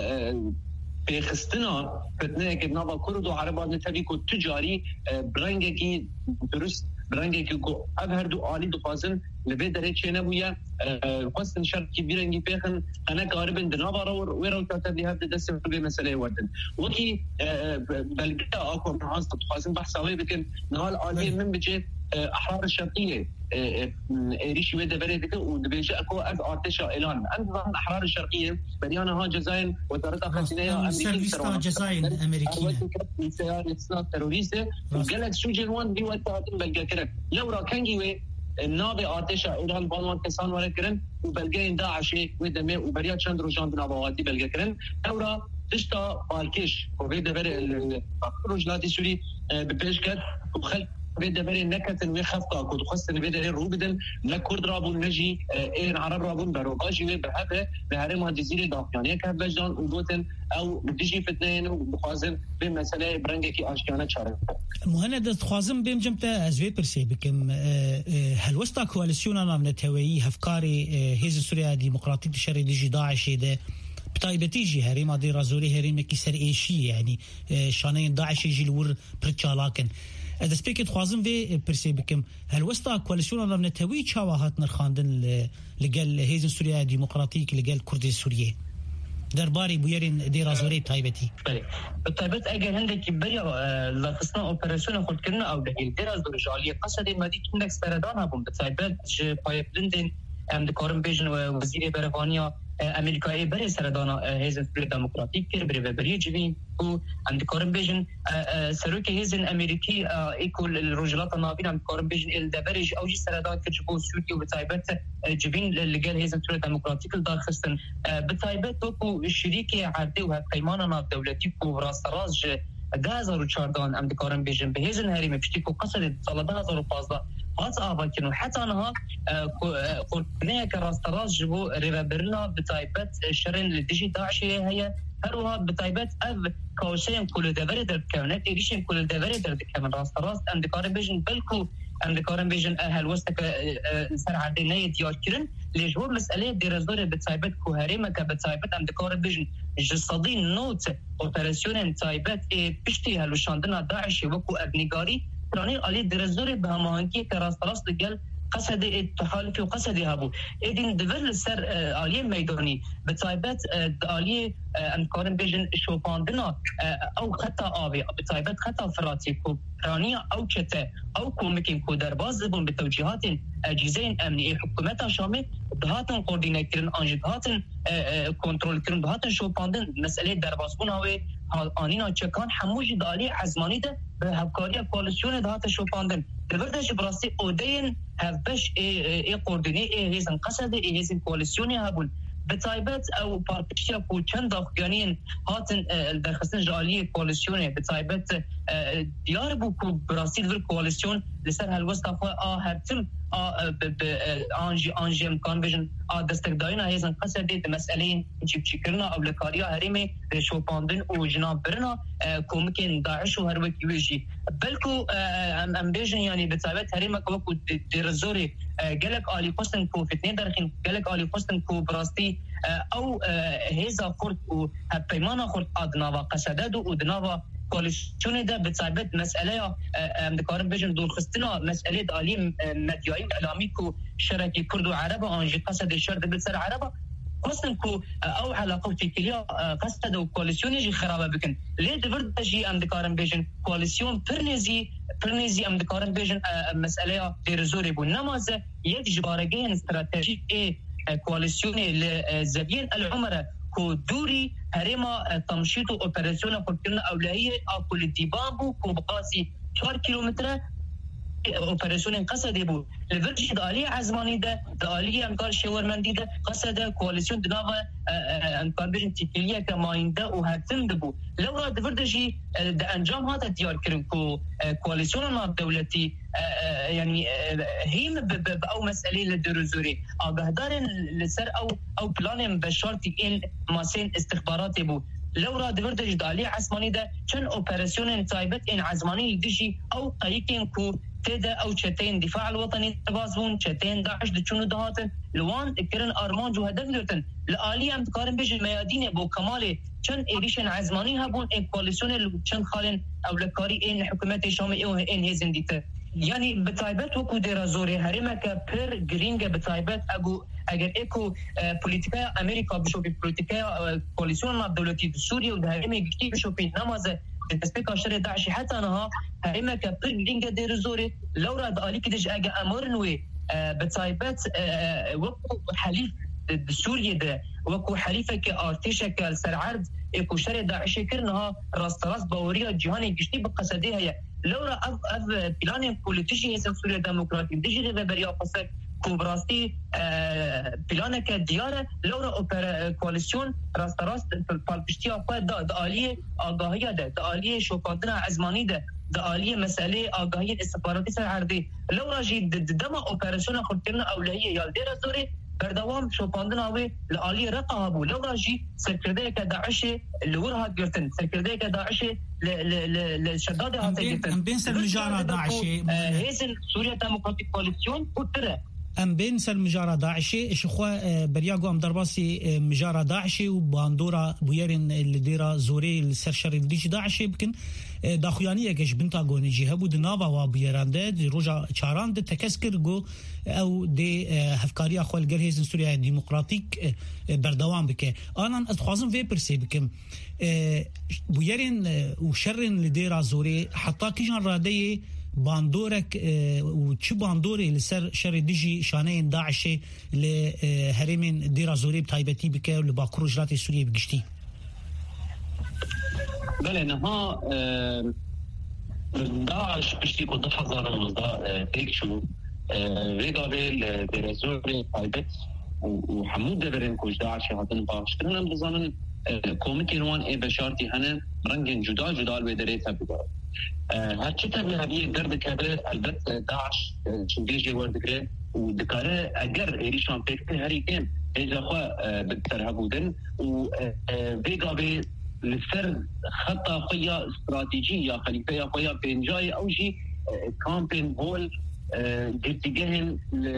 بخستنا فتنه كبنابا كرد وعربان نتبيكو تجاري برنجي درست برنگی که کو هر دو عالی دو فازن لبه دره چه نبویا قصد شرط کی بیرنگی پیخن انا قاربن دنابارا ويرو تاتدي هذا دس به مساله ودن وكي بلقى اكو معاص فازن بحثاوي بكن نهال عالي من بجي احرار الشرقيه ريش ويدا بريدك ودبيجا اكو ارتشا اعلان عندنا احرار الشرقيه بريانا ها جزائر وزاره الخارجيه امريكيه جزائر امريكيه سياره تيروريست وقالت شو جلوان دي وقتها بلقى كرك لو را كانجي النابي ارتشا اعلان بالوان كسان ولا كرن وبلقين داعش ودمه وبريات شندرو جان بنابواتي بلقى كرن لورا تشتا بالكيش وبيدا بري الرجلات السوري ببيشكت وخل بيدا بري نكت ويخفقا كنت خص بيدا روبدن نكرد رابون نجي إن عرب رابون بروقاجي بهذا بهرم هالجزيرة دافيانية كهبجان وجوتن أو بتجي في اثنين وبخازن بمسألة برنجكي أشكانة شارع. مهند خوازم بهم جمتا أزوي برسي بكم هل وسط كواليسيونا من التوعية هفكاري هيز سوريا ديمقراطية الشرعي ديجي داعش ده بتايبتيجي هريمة دي رازوري هريمة كسر إيشي يعني شانين داعش يجي الور برتشا لكن إذا سبيكت خوازم في برسي بكم هل وسط كواليسيونا من التوعية شواهات نرخاندن لقال هيز سوريا ديمقراطية لقال كردي سوريا درباري بويرين دي رازوري تايبتي بالتايبت اجل هندك بريا لخصنا اوبراسيون خد كنا او دي رازوري جاليه قصد مدينه نكس بردان هم بالتايبت بايب لندن ام دكارم بيجن وزير بريطانيا امريكا بري سردان هيزن ديمقراطيك كبر بري جبين و ام دكارم بيجن سروك هيزن امريكي ايكول الرجلات النابين ام دكارم بيجن الدبرج او جي سردان كجبو سوريا وبتايبت جبين اللي قال هيزن ديمقراطيك داخلن بتايبت وكو الشريكه عرضي وهقيماننا دولتي كو راس راس غازر وشاردان ام دكارم بيجن بهيزن هريمه بشتيكو قصد 2015 هات آباكن حتى أنها قرنية كراستراس جبو ريبابرنا بتايبت شرين لديجي داعشية هي هروها بتايبت أب كوشين كل دبري درد كونت إيشين كل دبري درد كمن راستراس أم دكارم بيجن بلكو أم دكارم بيجن أهل وسطك سر عدينية ديار كرن ليجو مسألة درزدور بتايبت كوهريمة كبتايبت أم دكارم بيجن جسدين نوت أوبراسيون تايبت بشتي هلوشاندنا داعشي وكو أبنيغاري راني علي درزوري بهمانكي كراستراس دجال قصد التحالف وقصد هابو إذن دفل سر علي ميداني بتايبت علي أنكارن بيجن شوفاندنا أو خطا آبي بتايبت خطا فراتي كو راني أو كتا أو كومكين كو درباز بون بتوجيهات أجهزة أمنية حكومتها شامل دهاتن كوردينيترن أنجدهاتن كنترول كرن دهاتن شوفاندن مسألة درباز بون هاوي آنینا چکان حموش دالی عزمانی ده به هفکاری کوالسیون دهات شوپاندن دبردش براستی اودین هفبش ای قردنی ای هیزن قصد ای هیزن کوالسیونی هبون بتايبت او بارتيشيا كو چند افغانيين هاتن درخستن جاليه كواليسيون بتايبت ديار بو كو برازيل فر كواليسيون لسر هالوسطا هرتم انجي امكان فيجن دستك داينا هيزن قصدي مسألين جيب شكرنا او لكاريا هرمي شوباندن و جناب برنا كومكين داعش و هروكي ويجي بلكو ام بيجن يعني بتايبت هرمي كوكو ديرزوري قالك آلي قسطن كو فتنين درخين قالك آلي قسطن كو براستي او هيزا خورد و هبيمانا خورد ادناوا قصدادو و دناوا كواليسيون ده بتايبت مسألة امدكارم بيجن دور خستنا مسألة آلي مدياي اعلامي كو شركي كرد و عربة انجي قصد الشرد بسر عربة قسطن كو او علاقة تيكليا قصد و كواليسيون يجي خرابة بكن ليه دفرد جي امدكارم بيجن كواليسيون برنيزي امدكارم بيجن مسألة ديرزوري بو نمازة يك جبارجين استراتيجي كواليسيون لزبين العمرة كو دوري هرما تمشيط اوبراسيون قلنا اولهيه اكل ديبابو كو بقاسي 4 كيلومتر اوبراسيون قصد بو لفرج دالي عزماني ده دالي امكار شاورمندي ده قصد كواليسيون دناوا امكار بين تيكليه كماينده وهتم دبو لو راد فردجي ده انجام هذا ديار كرنكو كواليسيون مع دولتي يعني هي او مساله للدروزوري بهدار لسر او بلان بشرطي ان ماسين استخباراتي بو لو راد فردجي دالي عزماني ده كان اوبراسيون تايبت ان عزماني دجي او قايكين كو تدا او شتين دفاع الوطني تبازون شتين داعش دچونو دهاتن لوان كرن ارمان جو هدف لرتن لآلي ام تقارن بيج الميادين بو كمال چن ايريشن عزماني هبون ان كواليسيون چن خالن او لكاري ان حكومت شامل او ان هيزن ديته يعني بتايبت وكو درازوري هرمك بير جرينج بتايبت اگر اكو بوليتيكا امريكا بشوفي بوليتيكا كواليسيون مع دولتي سوريا ودهرمي كيف بشوفي نماز تسبيك شر داعش حتى أنها هرمة كبرجينجا دير زوري لو راد عليك دج أجا أمرنوي بتايبات وقو حليف سوريا ده وقو حليفة كأرتيشة كالسرعرد إكو شر داعش كرنها راس باوريا جهاني جشتي بقصديها هي لو را أف بلان بوليتيشي هسه سوريا ديمقراطي دجي غير بريا قصد كوبراستي بلانك ديارة لورا اوبر كواليسيون راست بالبشتي اقوى دا آلية آگاهية دا آلية شوكاندنا عزماني دا آلية مسألة آگاهية استخباراتي سر عرضي لورا جي دما اوبراسيون خلطرنا أولهية يالدير زوري بردوام شوكاندنا وي لآلية رقا هبو لورا جي سركردية كداعش اللورها قرتن سركردية كداعش للشداد هاتي قرتن ام بين سر مجارة داعش هيزن سوريا ديمقراطيك كواليسيون قلتره ام بين سر مجارة داعشي اشخوا برياغو ام درباسي مجارة داعشي وباندورا بويرن الديرا زوري السرشر الديش داعشي بكن داخويانية كش بنتاغوني جيهبو دنابا وابيرانده دي روجا چاران دي تكسكر جو او دي هفكاري اخوال گرهيزن سوريا ديمقراطيك بردوام بكه انا اتخوازم في برسي بكم بويرن وشرن الديرا زوري حتى كيجان راديه باندورك وچ باندوري لسر شر ديجي شانين داعش لهرمين ديرا زوري بتايبتي بك لباكرو جرات سوريا بگشتي بله نها داعش بشتي كنت حضر المصداء تيكشو ريقابل ديرا زوري تايبت وحمود دبرين كوش داعش هاتن باشترنا بظنن كوميتي روان اي بشارتي هنن رنگن جدا البدريتها بدار هرچی تبلی همیه درد کبره البته داعش چندیجی وردگره و دکاره اگر ایریشان فکر هری کم ایجا خواه بکتر بودن و ویگا به لسر خطا خویا استراتیجی یا خلیفه یا خویا پینجای او جی کامپین بول گرتیگهن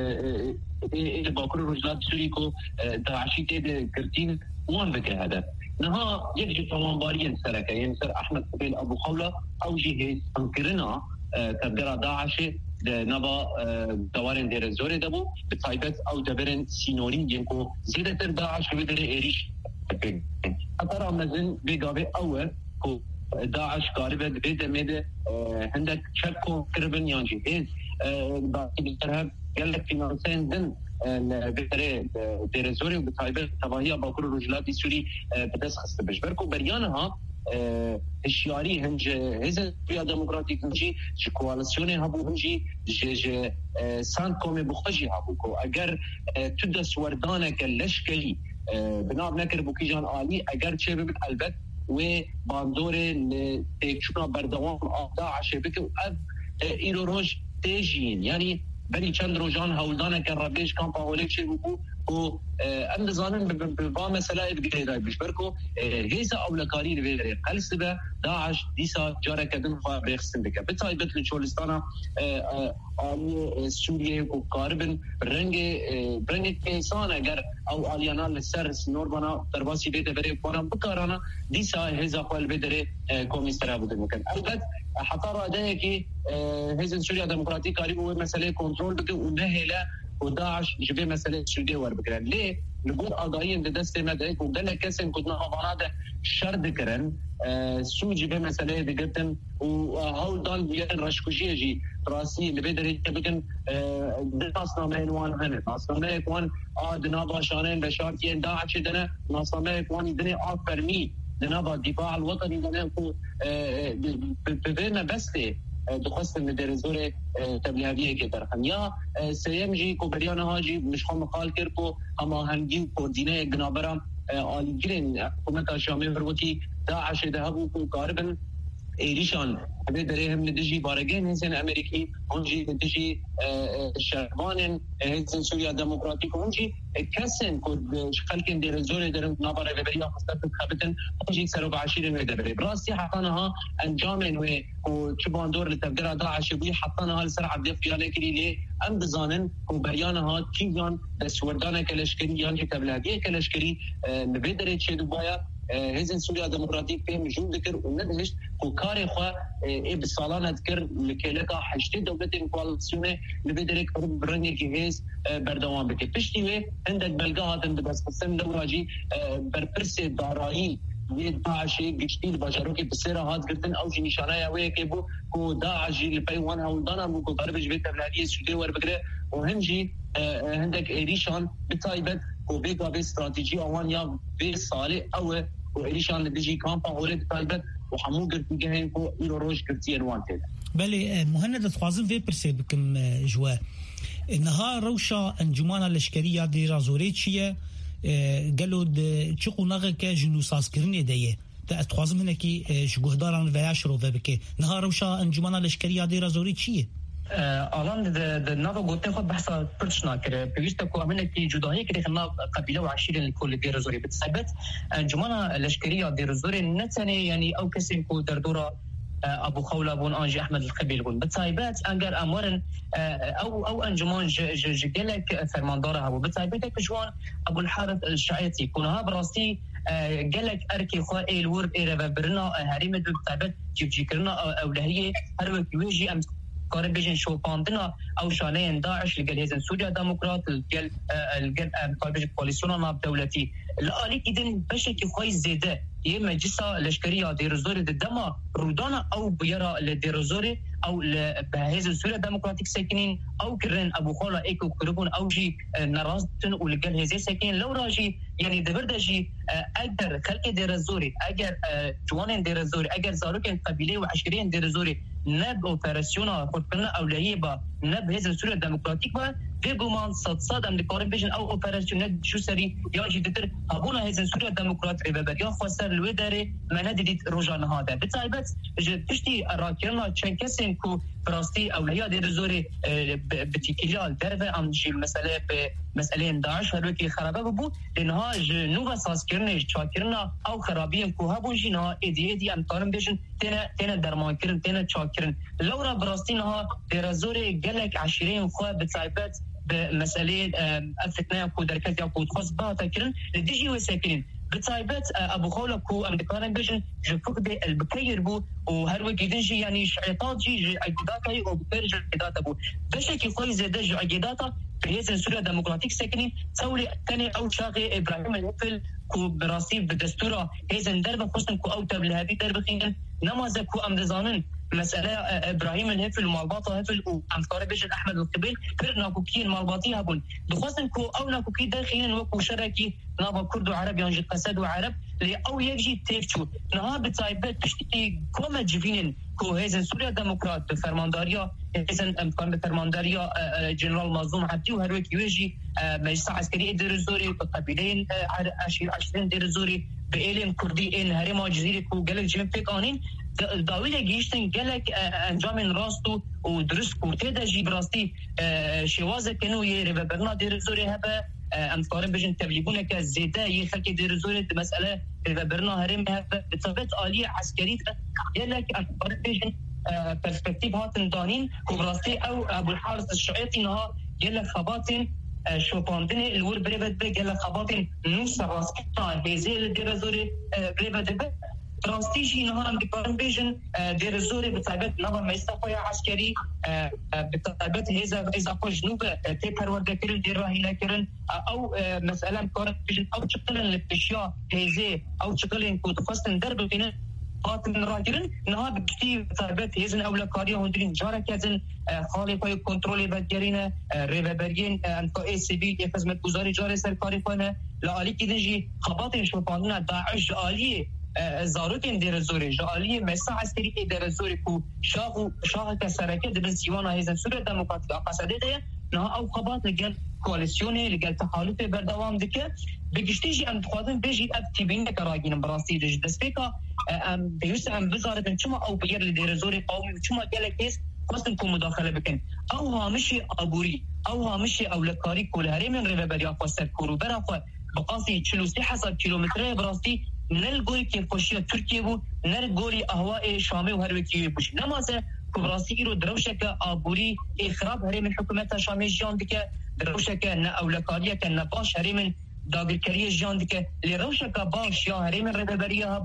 باکر رجلات سوری کو داعشی تید کرتین وان بکه هده نها يجي طوانباريا سركه ينسر احمد قبيل ابو خوله او جهه انكرنا تبدرا داعش نبا دوارن دير زوري دبو بتايبت او دبرن سينورين ينكو زيادة داعش بدري ايريش اترى مزن بيقابي اول كو داعش قاربه بيد ميد عندك شكو كربن يانجي هيز بترهب قال لك فينانسين دن بتره دير زوري وبتايبت تباهية باكر الرجلات سوري بدس خست بجبركو بريانها اشياري هنج هزا فيها ديمقراطيك هنجي جي كواليسيوني هبو هنجي جي سان كومي بخجي هبوكو اگر تدس وردانك اللشكلي بناب نكر بوكيجان آلي اگر چه ببت البت و باندور تيكشونا بردوان داعش بك اب ايرو روش تيجين يعني بني چند روزان هولدانه که ربیش کام پاولیک چه بکو و ام دزانن با مسئله بگیره بشبرکو هیزا اولکاری رو بگیره قلس به داعش دیسا جاره کدن خواه بخستن بکه بتایبت لچولستانا آلی سوریه و کاربن رنگ انسان اگر او آلیانا لسر نوربانا درباسی بیده بره بارا بکارانا دیسا هیزا خواه بدره کومیسترا بوده مکن البته حتی راده که هیزن سوریا ديمقراطيك قريب هو مسألة كنترول بك ونهلا وداعش جبه مسألة سوريا وربكرن ليه نقول قضايا دست مدعيك وقال كسن كنا هذا شرد كرن سو جبه مسألة دقتن وهول دال بيان رشكوشيه جي راسي اللي بدر يبكن ناسنا مهنوان هن ناسنا مهنوان دنا باشانين بشارتين داعش دنا ناسنا مهنوان دنا فرمي دنا الدفاع الوطني دنا ببينا بسته دخست مدير زور تبلیغیه که در خمیا سیم جی کو بریان هاجی مشخو مقال کرد اما هنگی کوردینه گنابرام آلیگرین حکومت شامی وروتی داعش دهبو کو قاربن ایریشان به درهم ندجی بارگین هستن امریکی اونجی ندجی شهوان هستن سوریا دموکراتیک اونجی کسن کد خلکن در زور در نابره و بریا خستت خبتن اونجی سر و بعشیر میده براستی حقانها انجام و چبان دور لتبدر داعش بوی حقانها لسر عبد فیانه کلی لی ام بزانن و بریانها کیان دستوردان کلشکری یعنی تبلیغیه کلشکری نبیدره چه دوبایا هزن سوريا ديمقراطيك فهم جود ذكر وندهش وكاري خوا بصالانه ذكر لكيلكا حشتي دولة الكواليسيون لبدرك برنج كيس بردوام بك بشتي عندك بلغات بس قسم دوراجي بربرس دارایی یه داعش گشتید باجرو که بسیار هات گرتن او نشانه اوی که بو کو داعش لپیوان هولدانا بو کو قرب جبهه تبلیغی سوده ور بگره و همجی عندك ایریشان بتایبت کو بیگا به استراتژی اوان یا به سال او و ایریشان بيجي كامبا اولد تایبت و همو گرتیگه هن کو ایرو روش گرتی انوانته بله مهند خوازم في برسي بكم جوا انها روشا انجمانا لشکریه دیرا زوری چیه قالوا تشقوا نغك جنوساس كرني ديه تخوازم هناكي جهداران وياشرو بك نهار وشا انجمانا لشكريه ديرا زوري چیه الان د نو گوته خود بحث پرچنا کړ پویسته کو امنه کی جداهی کړي خنا قبيله وعشيره الكل دير زوري بتثبت انجمانا لشكريه دير زوري نتني يعني او كسين کو دردوره ابو خوله بون انجي احمد القبيل بون بتثبت انجر امورن او انجمان جلك فرماندار ابو بتثبت كجوان ابو الحارث الشعيتي كونها براسي جلك اركي خوائل الورد ايرا برنا هريمه بتثبت جيب كرنا اولهيه هر وقت يجي ام قارن بيجن شو باندنا او شانين داعش لجهاز سوريا ديمقراط الجل قارن كواليسيون دولتي الالي اذن بشكل كويس زياده يا مجلسه لشكريه دير زوري الدما رودانا او بيرا لدير زوري او بهذا سوريا ديمقراطيك ساكنين او كرن ابو خولا ايكو كربون او جي نراستن ولجل هذه ساكنين لو راجي يعني دبردجي اقدر خلق دير زوري اگر جوانين دير زوري اگر زاروكن قبيله وعشرين دير زوري نب اوبراسيونا خدنا اولويه با نب هذا سوريا ديمقراطيك با بيجومان صد ام دكارن بيجن او اوبراسيون شو سري يا جي دتر ابونا هذا سوريا ديمقراط ريبر يا خسر الوداري ما نديت رجعنا هذا بتايبت تشتي راكينا تشنكسن كو براستي اولويه دير زوري بتيكيال درفه ام شي مساله مساله داعش هلوكي خرابه بو لانها نوبا ساسكرني شاكرنا او خرابين كو هبو جينا ايدي ام كارن بيجن تنا درمان كرن تنا شاكرن لورا براستينها دير زوري قالك 20 خو بتايبت بمساله افتنا كو دركات يا كو خاص با تكرن ديجي وساكنين بتايبت ابو خوله كو ام كارن بيجن فقد البكير بو وهر وقت يدنجي يعني شعيطات جي اجداتي او بيرج اجدات ابو بشكل كويس دج اجداتا بهيز سوريا ديمقراطيك ساكنين تسولي ثاني او شاغي ابراهيم الهفل كو براسي بدستوره هيزن درب خصن كو او تبل هذه درب خين نمازه كو ام دزانن مساله ابراهيم الهفل مالباطه هفل وامثار بيج احمد القبيل كرنا كوكين مالباطي هبون بخصن كو او نا كوكي داخلين وكو شركي نابا كرد وعرب ينجي قسد وعرب لي او يجي تيفشو نها بتايبت تشتي كوما جفينين كو هيزن سوريا ديمقراط بفرمانداريا هيزن امكان بفرمانداريا جنرال مظلوم عبدي وهروك يجي مجلس عسكري دير الزوري قبيلين 20 دير الزوري بإيلين كردي إن هرما جزيرة كو جلك جنبك آنين داوية جيشتن جلك انجام راستو ودرس كورتي دا جيب راستي شوازة كانوا يربا برنا دير الزوري هبا امثارن بجن تبليغونه كزيدا يخلك دير الزوري مسألة ربا برنا هرم هبا بطبيعة آلية عسكرية جلك امثارن بجن برسبكتيف هاتن دانين كبراستي او ابو الحارث الشعيطي نها جلك خباتن شوباندني الور بريبت بجلك خباتن نص راسكتا هزيل دير الزوري بريبت ترانستيجي نهار بيقارن بيجن دير الزوري بتعبت نظام مستقبل عسكري بتعبت إذا قل جنوب تيبر ورده كرن دير راهينا كرن أو مسألة بيقارن بيجن أو تشكلن الاشياء هزي أو تشكلن كود خاصة درب فينا قاتل راكرن نهار بكتي بتعبت هزن أولا كاريا هندرين جارة كذن خالي فاي كنترولي بديرينا ريبابرين أنكو إي سي بي يخزمت وزاري جارة سركاري فانا لآلي كدنجي خباطين شوفاننا داعش آلية زاروكين دير الزوري جاليه مسا عسكري دير الزوري كو شاغ كسركه دبن سيوانا هيزن سوريا ديمقراطيك قصدته نه او خبات لجل كواليسيوني لجل تحالف بردوام دكه بگشتيجي ام تخوادن بيجي اكتيبين كراجين براسي دسبيكا ام بيوسم بزارتن شما او بير لدير الزوري قومي شما جلكيس خاصنكم مداخله بكن او هامشي ابوري او هامشي اولكاري كل هرمن ريبريا فاستر كورو برافو بقاسي 36 حسب كيلومتر براسي نرجوري كيف خوشية تركيا بو نرجوري أهواء شامي وهروكي بوش نمازه كبراسي رو دروشك أبوري إخراب هري من حكومة شامي جان دكه دروشك نا أولكارية كنا باش هري من داغركريه جان دكه لروشك باش يا هري من ربريه هبو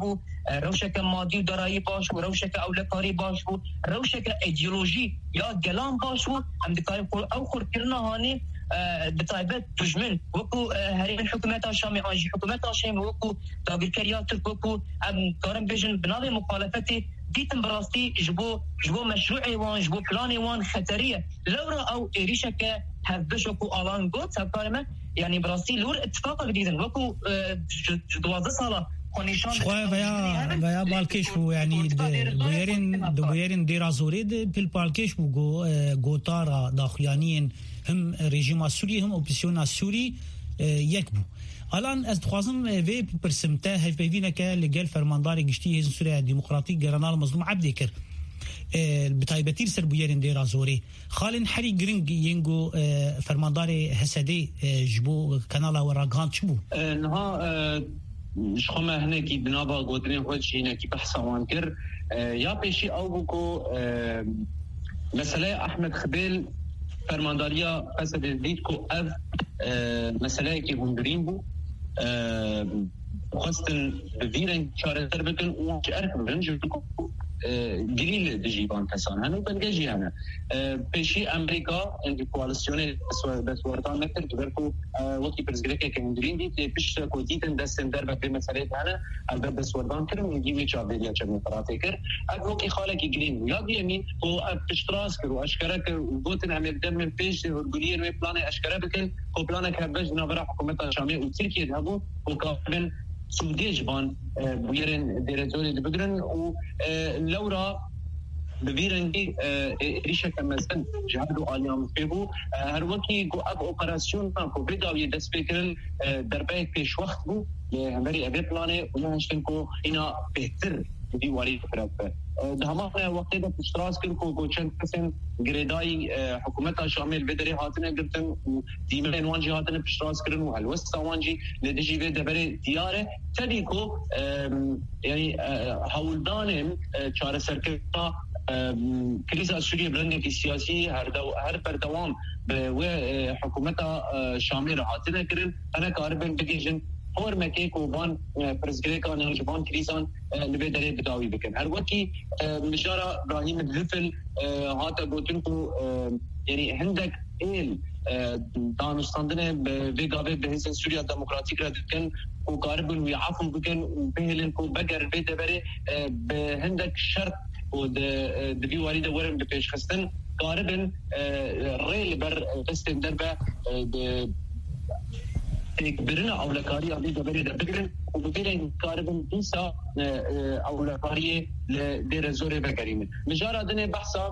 روشك مادي ودرائي باش وروشك أولكاري باش وروشك إيديولوجي يا جلام باش هم دكاي أو خرطنا هاني بتايبت تجمل وكو هري من حكومات الشامي عاجي حكومات الشامي وكو تاجر كريات وكو كارم بيجن بناء مخالفتي ديتم براستي جبو مشروعي وان جبو بلاني وان خطريه لورا او ريشك هبشكو الان جوت هبكارمه يعني براستي لور اتفاق جديدا وكو دوازه صاله شوية ويا بالكيش هو يعني بويرين ديرا زوريد بالبالكيش بو تارا داخليانين هم رژیم السوری هم اپوزیسیون السوری یک بو الان از خوازم وی پرسمته هفبینه که لگل فرماندار گشتی هزن سوریه دموکراتیک گرانال مظلوم عبدی کر بتایبتیر سر بویرین دیر آزوری خالن حری گرنگ ینگو فرماندار حسدی جبو کانالا و راگان چبو نها شخمه هنه کی بنابا گودرین خود شینه کی بحثا وان کر یا پیشی او بکو مسئله احمد خبیل فرمانداریا قصد دید کو اف مسئله کی هندرین بو خواستن بویرن چاره سر بکن و چه ارک برنج بکن گریل دجیبان کسان هنو بنگجی هنه پیشی امریکا اندی کوالسیون بسوارتان نکر جبرکو وقتی پرزگرکه که هندرین دید پیش کو دیدن دستن در بکر مسئله هنه البته بسوارتان کرن و گیوی چابدیا چه مفراته کر اگ وقتی خاله کی گرین یاد یمین و پشتراس کرو اشکره که گوتن امیر دم من پیش ورگولیر و پلان اشکره بکن و پلان که بج نابرا حکومت شامی و ترکیه دهبو و کابن سودیج بان بویرن دیرزوری دبگرن و لورا ببیرنگی ریشه کمزن جهاد و آلیام فیبو هر وکی گو اب اپراسیون کو بداوی دست بکرن دربای پیش وقت بو همبری ابی پلانه و نهشتن کو اینا بهتر دی واری فرق ده ما وقتی ده اشتراس کن کو چند قسم گریدای حکومت شامل بدری هاتنه گرتن و دیمه وانجی هاتنه اشتراس کردن و الوست وانجی لدیجی به دبر دیاره تدی کو یعنی هولدان چاره سرکتا کریز سوریه برندی سیاسی هر بردوام و حکومت شامل هاتنه کردن انا کاربن بگیجن اور مکه کوبان پرزگریکان هجبان کریزان لبه داره بداوی بکن هر وکی مشارا ابراهیم الزفل هاتا گوتن کو یعنی هندک ایل دانستاندنه به گاوه به حسن سوریا دموکراتیک را دکن و کاربن وی عفو بکن و بهلن کو بگر بیده بره به هندک شرط و دوی وارد ورم بپیش خستن کاربن ریل بر دستن دربه برنا اولکاری علی دبری دبرن و ببرن کاربن دیسا اولکاری لدیر زوری بگریم مجارا دنه بحثا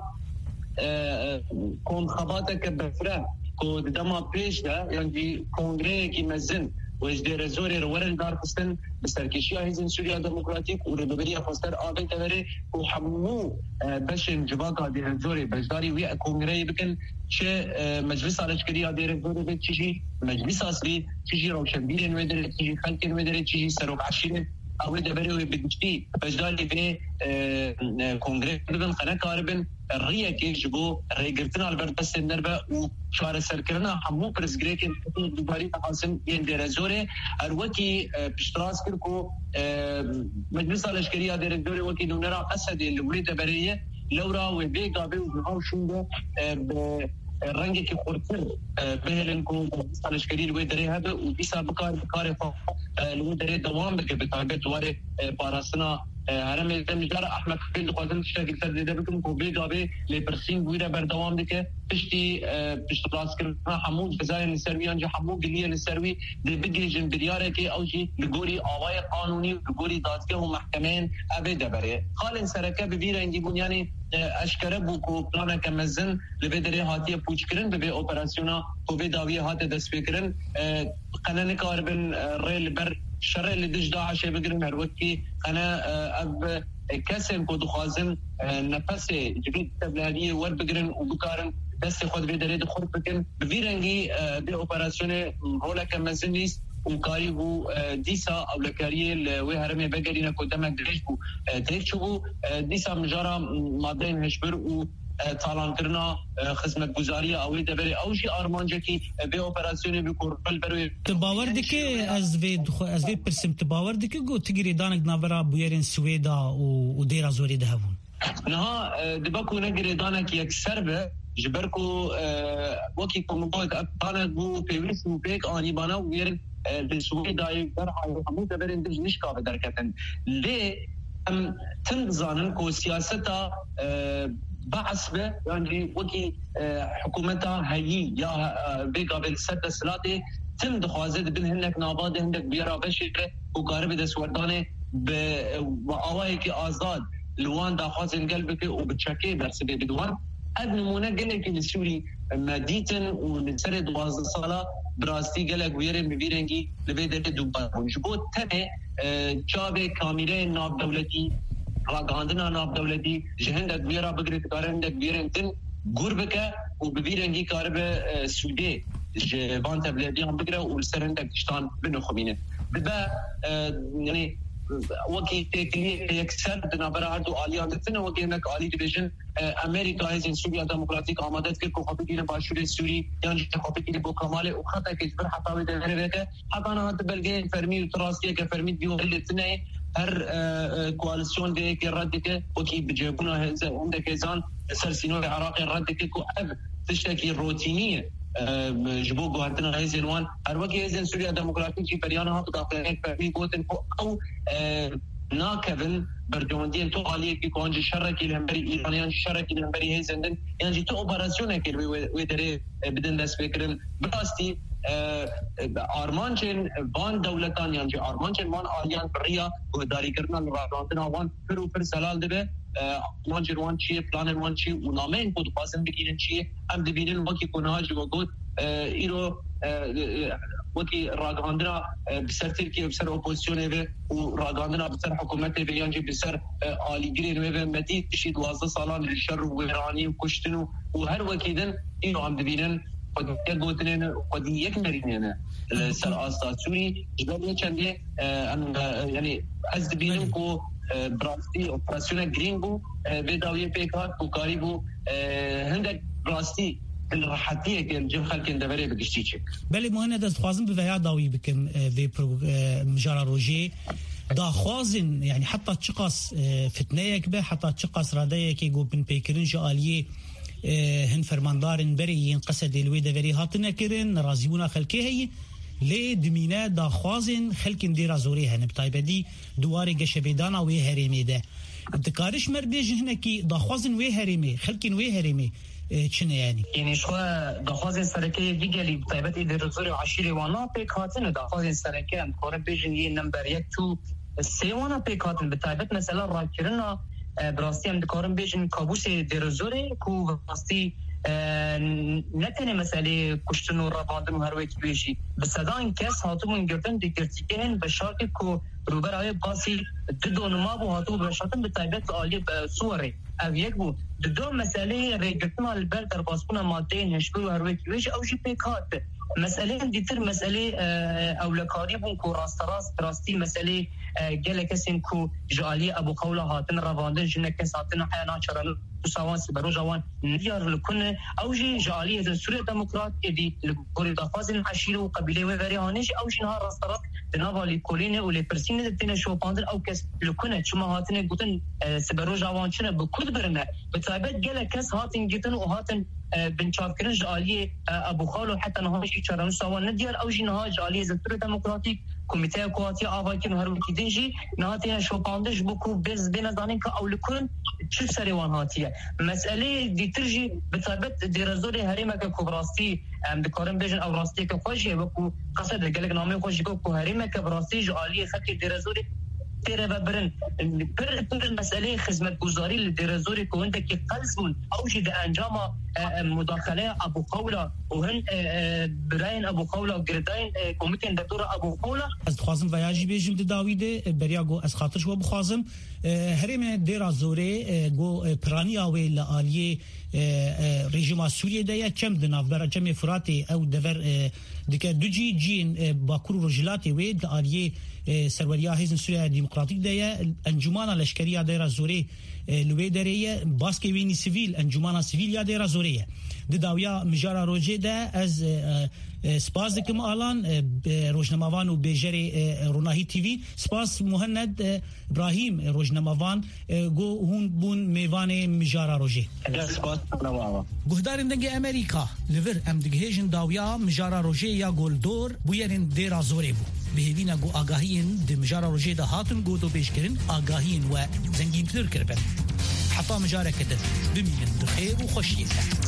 کون خباته که بفره که دما پیش ده یعنی کنگره کی مزن و اجدیر زوری رو ورن دار کستن بسرکشی هیزن سوریا دموکراتیک و رببری خواستر آبی تبری و همو بشن جواقا دیر زوری بجداری وی کنگره بکن چه مجلس آلشکری دیر زوری بید چیجی مجلس آسلی چیجی روشنبیرین ویدره چیجی خلکین ویدره چیجی سروک عشیرین اوی دبری وی بدشتی بجداری وی کنگره ببن خانه کاربن ریه که جبو ریگرتن البرد بس نربه و شوار سرکرنا همو پرزگریکن دوباری تحاسن ین دیر زوره هر وکی پشتراس کر کو مجلس آلشکری دیر زوره وکی نونرا قصدی لولی دبریه لورا و بیگابه و نهاو شنده رنگی که خورتر بهلن کو سالشکری لوی دره هبه و بیسا بکار فا لوی دره دوام بکه بتاقه دواره پاراسنا هرم مجدار احمد خبیل خوازن شکل سر دیده بکن کو بیگابه لیپرسین گویره بردوام دکه پشتی راس کرنا همون جزای نسروی انجا همون گلیه نسروی دی بگیجن بریاره که اوشی لگوری آوای قانونی لگوری دادگه و محکمین ابه دبره خالن سرکه ببیره انگی بنیانی اشکره بو کو پلانا کمزن لبه دره هاتیه پوچ کرن ببه اپراسیونا کو به داویه هات دست بکرن قنن کاربن ریل بر شرع لدج داعش بگرن هر وقتی قنا اب کسن کو دخوازن نفس جبید تبلادیه ور بگرن و بکارن دست خود به دره خود بکن بویرنگی به اپراسیون رولا کمزن نیست وكاري بو ديسا اولكاريه و هرمي بگرينا قدامك دريش بو دريش بو ديسا مجارا مادين هشبر و طالان کرنا خدمتگزاری اوی دبری او جی ارمانجه کی به اپراسیون به کوربل بروی باور دکه از وی پرسم باور دکه گو تگیری دانک ناورا بویرن سویدا و دیر ازوری دهون نه دبکو نگیری دانک یک سربه جبركو وكي كومبوت انا بو بيويس وبيك اني بانا وير بالسويد داي برا حمود برين دج نشكا بدركتن ليه ام تنظانن كو سياستا بعصبه يعني وكي حكومتها هي يا بيقا بالسد سلاتي تم دخوازد بنهنك ناباد هندك بيرا بشكل وقارب دسوردانه بأواهي كي آزاد لوان داخوازن قلبك وبتشكي برسبه بدوان نمونه گله که سوری مدیتن و نسر 12 ساله براستی گله گویرن ببیرنگی لبیدر دوباره جبو تنه چاوه کامیره ناب دولتی راگاندنا ناب دولتی جهندک بیرا بگرد کارندک بیرنتن گربکه و ببیرنگی کارب سوده جوان تبلیدی هم بگره و سرندک تشتان بنو خمینه ببا یعنی وكي تكليه يكسر دنابرا هردو آليان دتنا وكي هناك آلي ديفيجن أمريكا هزين سوريا ديمقراطيك آمادت كر كوخابيكي باشور سوري يعني كوخابيكي بو كمال وخطا كجبر حتى بدربك حتى أنا هاد بلغي فرمي وتراسيه كفرمي ديو اللي تناي هر كواليسيون دي كردك وكي بجيبونا عندك هزان سرسينو العراقي ردك كو أب تشتكي روتينية جبو گوهرتن هاي زنوان هر وقت هزين سوريا ديمقراطيكي بريانها بداخل فرمي قوتن أو ناكبن برجوندين تو عليه كي كونج شركي الهمبري ايرانيان شركي الهمبري هيزندن يعني تو اوبراسيون كي ويدري بدن داس فكرن براستي ارمانچن وان دولتان يعني ارمانچن وان آلیان بریا وداری کرنا راندنا وان پر سلال دبه ارمانچن وان چی پلان وان چی ونامن بود بازن بگیرن چی ام دبینن وکی کناج و گود ایرو وكي راغاندنا بسر تركيا بسر اوبوزيسيون به وراغاندنا بسر حكومته بيانجي بسر آلي جرين و مديد بشي 12 سالان للشر وإيراني وكشتنو وهر وكيدن إنو عم دبينن قد يقوتنين قد يكمرين سر آستا سوري جبالي چنده يعني از دبينن كو براستي اوبراسيون جرينبو بداوية بيكات وكاريبو هندك براستي الراحتيه که جم خلک اندبره بگشتیچه بله مهند از خوازم بویا داوی بکم في مجرى روجي دا خوازن يعني حتى تشقص فتنيك به حتى تشقص راديك يقو بن بيكرين جاليه هن فرماندارن بريين قصد الويده بري هاتنا كرن رازيونا خلكي هي لي دمينا دا خوازن خلك ندير زوريها نبطايبدي دواري قشبيدانا وي هريمي ده دكارش مربيج هناكي دا خوازن وي هريمي خلكن وي هريمي چنه يعني شو دخواز سرکه دیگری طیبت ایدرزوری عشیری وانا پیکاتن دخواز سرکه ام کار بیجن یه نمبر 1 2 3 وانا پیکاتن به طیبت مثلا راکرنا براستی ام دکارم بیجن کابوس ایدرزوری کو براستی نتنه مسئله کشتن و راباندن و هر وقت بیشی بصدان کس هاتون گردن دیگرتیکن به شرطی که روبرای باسی دونما بو هاتو به شرطن به طیبت عالی صوره او یک بود دو مسئله ریگتنا البر در باسپونا ماده نشبه و هر وقت بیشی او جی پیکات مسئله دیتر مسئله اولکاری بون کو راستی مسئله گله کسین کو جالی ابو قوله هاتن رواندن جنه کس هاتن حیانا چرانو سوان سبرو جوان نيار لكن اوجي جاليه سوريا ديمقراط دي لكل دافازن عشيره وقبيله وفريانش اوجي نهار راسترات تنافالي كولينه ولي برسين تنا شو باندر او كس لكن شما هاتن قوتن سبرو جوان شنو بكل برنا بتعبد جله كس هاتن جتن وهاتن بنشافكرن جاليه ابو خالو حتى نهار شي چرانو سوان نديار اوجي نهار جاليه سوريا ديمقراطيك کمیته کواتي آواکن هر وقتی دنجی نهاتیه شوپاندش بکو بز بینزانین که اولکن چه سریوان هاتیه مسئله دیترجی بطابت دیرزوری هریمه که کبراستی دکارم بیجن او راستی که خوشیه بکو قصد گلگ نامی خوشی که هریمه که براستی جعالی خلقی دیرزوری تیره و برن پر مسئله خدمت گزاری لدیرزوری که هنده که قلزون اوجی ده انجام مداخله ابو قوله و هن براین ابو قوله و گردین کمیتین دکتور ابو قوله از خوازم ویاجی بیجم داویده بریاگو از خاطرش و بخوازم هرم دیر زوره گو پرانی آوی لآلیه رژیم سوریه ده کم دنافبر کم فراتی او دور دیگه دو جین باکور رجلاتی وید لآلیه سروریا هیزن سوریه ديمقراطيك ده انجمانا لشكريه دايره زوري لويدريه باسكي ويني سيفيل انجمانا سيفيل يا دايره زوريه داويا مجارا روجي ده از سپاس دکم آلان روزنامه‌وان و بیجری روناهی تیوی سپاس مهند ابراهیم روزنامه‌وان گو هون بون میوان مجارا روجی سپاس نواوا گهدارن دنگ امریکا لیور ام دگهجن داویا مجارا روجی یا گلدور بویرن دیرا زوری بو بهدینا گو آگاهین د مجارا روجی ده هاتن گو دو بیشکرین آگاهین و زنگین تر کربن حتی مجارا کده بمینن بخیر و خوشیه